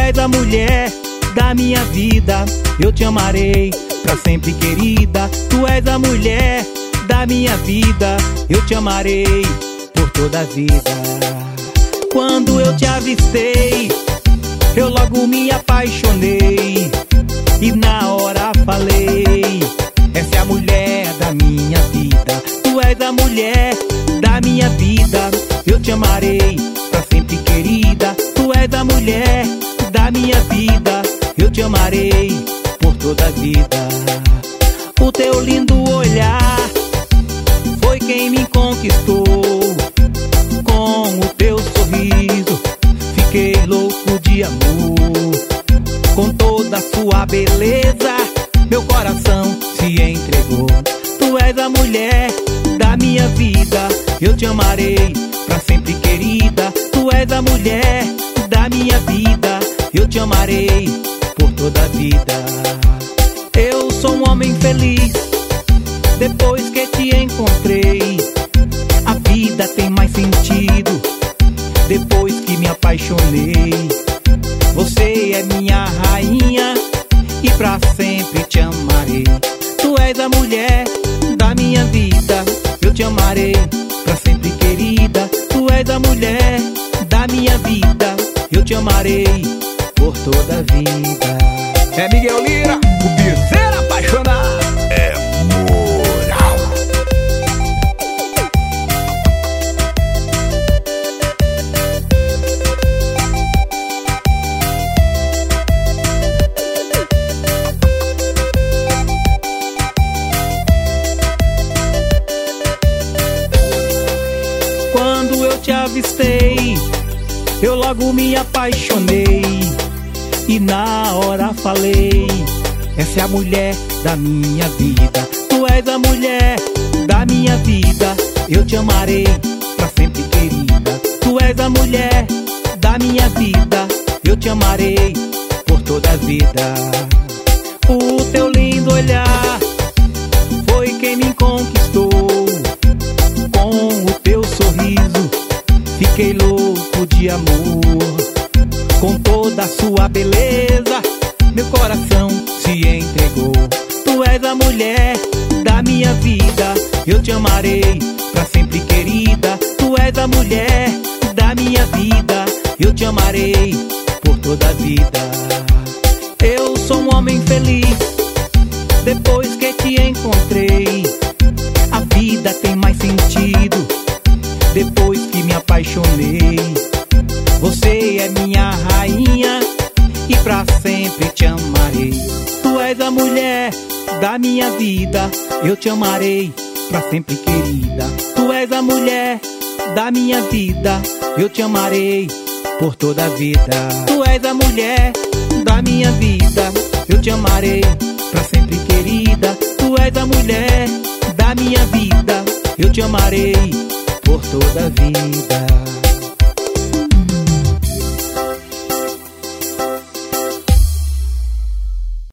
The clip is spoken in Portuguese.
és a mulher da minha vida, eu te amarei pra sempre, querida. Tu és a mulher da minha vida, eu te amarei por toda a vida. Quando eu te avistei, eu logo me apaixonei e na hora falei: essa é a mulher da minha vida. Tu és a mulher da minha vida, eu te amarei pra sempre, querida. Tu és a mulher da minha vida, eu te amarei por toda a vida. O teu lindo olhar foi quem me conquistou. Com o teu sorriso fiquei louco de amor. Com toda a sua beleza meu coração se entregou. Tu és a mulher da minha vida, eu te amarei pra sempre, querida. Tu és a mulher da minha vida, eu te amarei por toda a vida. Eu sou um homem feliz depois que te encontrei. A vida tem mais sentido depois que me apaixonei. Você é minha rainha e pra sempre te amarei. Tu és a mulher da minha vida, eu te amarei pra sempre, querida. Tu és a mulher da minha vida, eu te amarei por toda a vida. É Miguel Lira, o piseiro apaixonado. É moral. Quando eu te avistei, eu logo me apaixonei e na hora falei: essa é a mulher da minha vida. Tu és a mulher da minha vida, eu te amarei pra sempre, querida. Tu és a mulher da minha vida, eu te amarei por toda a vida. O teu lindo olhar foi quem me conquistou. Com o teu sorriso fiquei louco de amor. Com toda a sua beleza meu coração se entregou. Tu és a mulher da minha vida, eu te amarei pra sempre, querida. Tu és a mulher da minha vida, eu te amarei por toda a vida. Eu sou um homem feliz depois que te encontrei. A vida tem mais sentido depois que me apaixonei. Você é minha rainha e pra sempre te amarei. Tu és a mulher da minha vida, eu te amarei pra sempre, querida. Tu és a mulher da minha vida, eu te amarei por toda a vida. Tu és a mulher da minha vida, eu te amarei pra sempre, querida. Tu és a mulher da minha vida, eu te amarei por toda a vida.